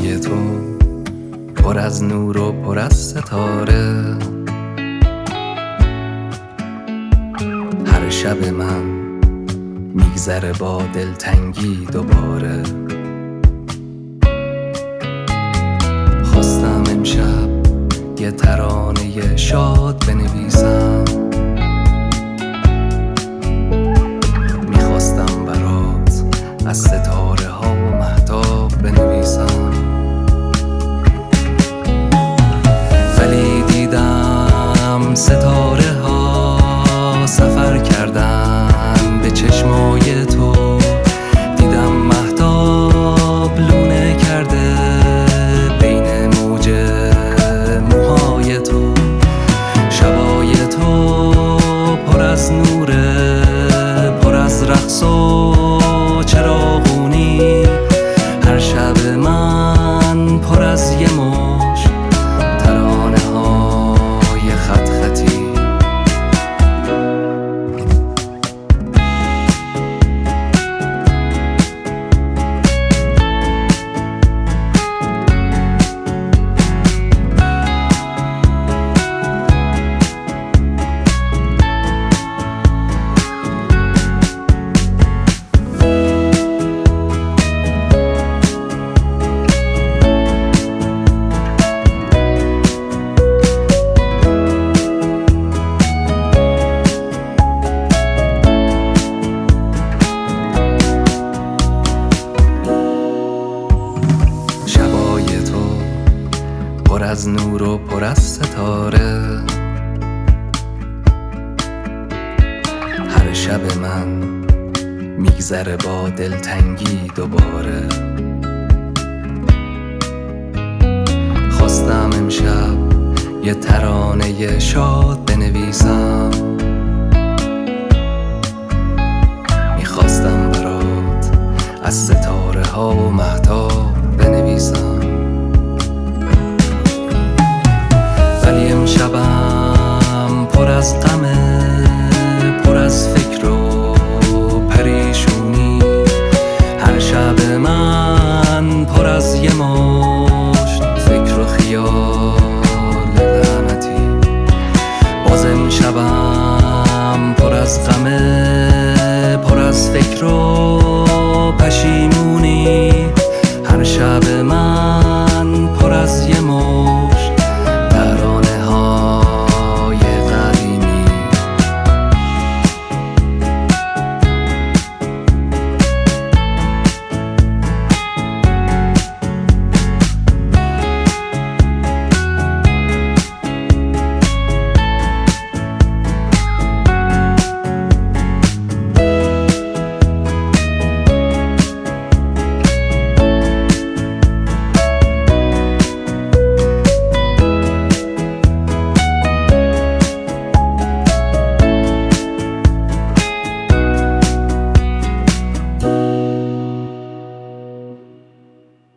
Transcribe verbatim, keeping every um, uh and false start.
شبای تو پر از نور و پر از ستاره، هر شب من میگذره با دلتنگی دوباره. خواستم امشب یه ترانه شاد بنویسم، میخواستم برات از ستاره ها و مهتاب بنویسم، ولی دیدم ستاره ها سفر کردن به چشمای تو، دیدم مهتاب لونه کرده بین موج موهای تو. شبای تو پر از نوره، پر از رقص و چراغونی، هر شب من پر از یه مش ترانه های خط خطی. پر از نور و پر از ستاره، هر شب من میگذره با دلتنگی دوباره. خواستم امشب یه ترانه شاد بنویسم، میخواستم برات از ستاره ها و مهتاب بنویسم، ولی امشبم پر از غمه